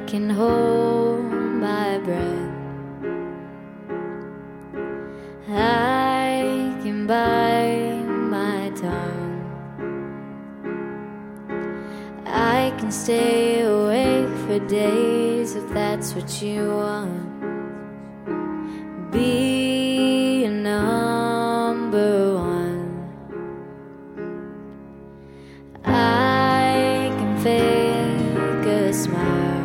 can hold my breath. I can bite my tongue. I can stay awake for days if that's what you want. Be a number one. I can fake a smile.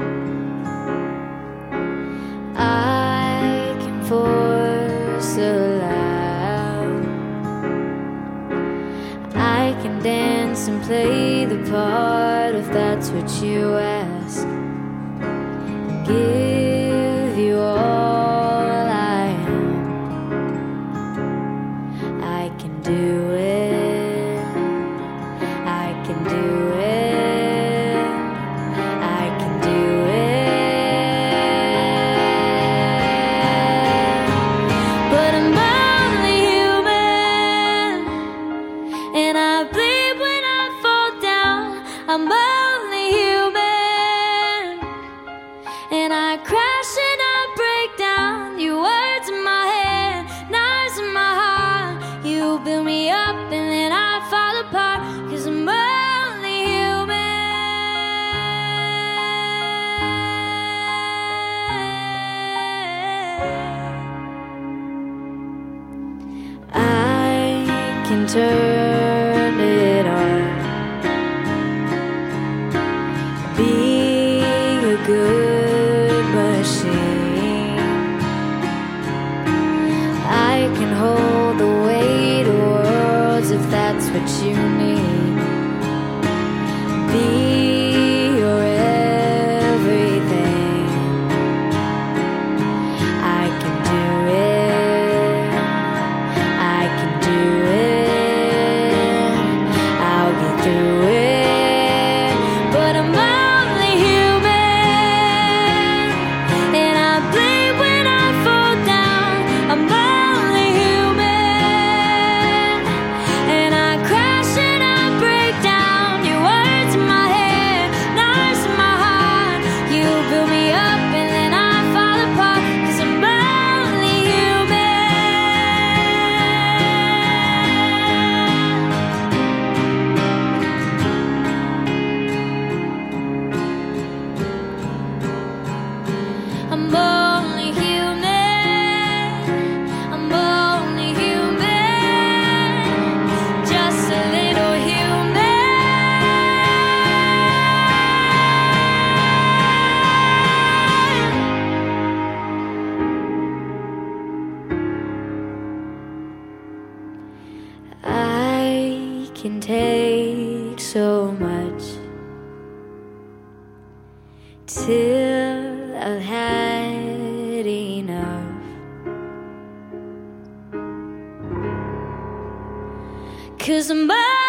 I can force a laugh. I can dance and play the part if that's what you ask. Give you all I am. I can do it. I can do it. I can do it. But I'm only human, and I bleed when I fall down. I'm only human, and I crash and I break down. You words in my head, knives in my heart. You build me up and then I fall apart. 'Cause I'm only human. I can turn it on. Be a good machine. I can hold the weight of worlds if that's what you need. Be your everything. I can do it. I can do it. I'll get through it. But I'm only human, and I bleed when I fall down. I'm only human, and I crash and I break down. Your words in my head, knives in my heart. You build me up and then I fall apart. 'Cause I'm only human. I'm only human. I'm only human. Just a little human. I can take so much till I've had enough. 'Cause I'm